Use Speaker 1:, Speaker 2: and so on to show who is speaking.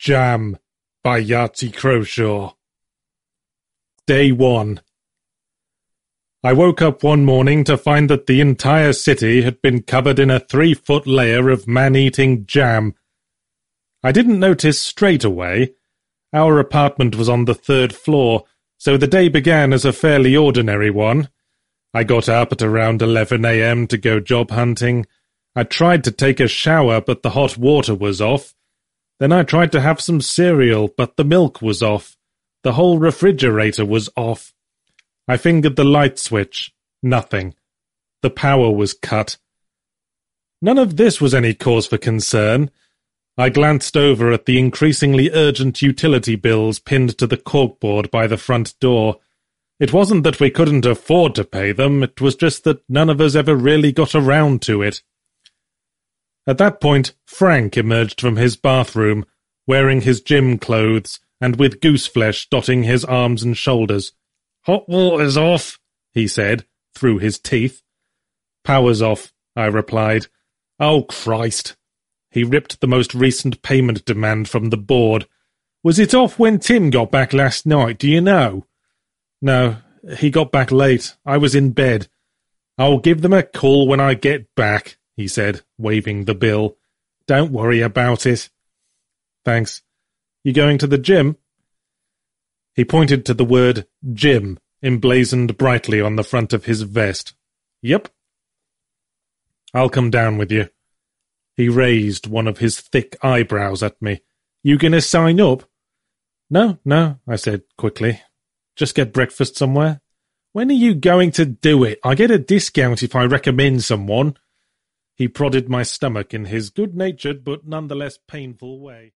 Speaker 1: Jam by Yahtzee Croshaw. Day 1. I woke up one morning to find that the entire city had been covered in a 3-foot layer of man-eating jam. I didn't notice straight away. Our apartment was on the 3rd floor, so the day began as a fairly ordinary one. I got up at around 11 a.m. to go job hunting. I tried to take a shower, but the hot water was off. Then I tried to have some cereal, but the milk was off. The whole refrigerator was off. I fingered the light switch. Nothing. The power was cut. None of this was any cause for concern. I glanced over at the increasingly urgent utility bills pinned to the corkboard by the front door. It wasn't that we couldn't afford to pay them, it was just that none of us ever really got around to it. At that point, Frank emerged from his bathroom, wearing his gym clothes and with gooseflesh dotting his arms and shoulders. "Hot water's off," he said, through his teeth. "Power's off," I replied. "Oh, Christ." He ripped the most recent payment demand from the board. "Was it off when Tim got back last night, do you know?" "No, he got back late. I was in bed." "I'll give them a call when I get back," he said, waving the bill. "Don't worry about it." "Thanks. You going to the gym?" He pointed to the word gym, emblazoned brightly on the front of his vest. "Yep." "I'll come down with you." He raised one of his thick eyebrows at me. "You gonna sign up?" No, I said quickly. "Just get breakfast somewhere." "When are you going to do it? I get a discount if I recommend someone." He prodded my stomach in his good-natured but nonetheless painful way.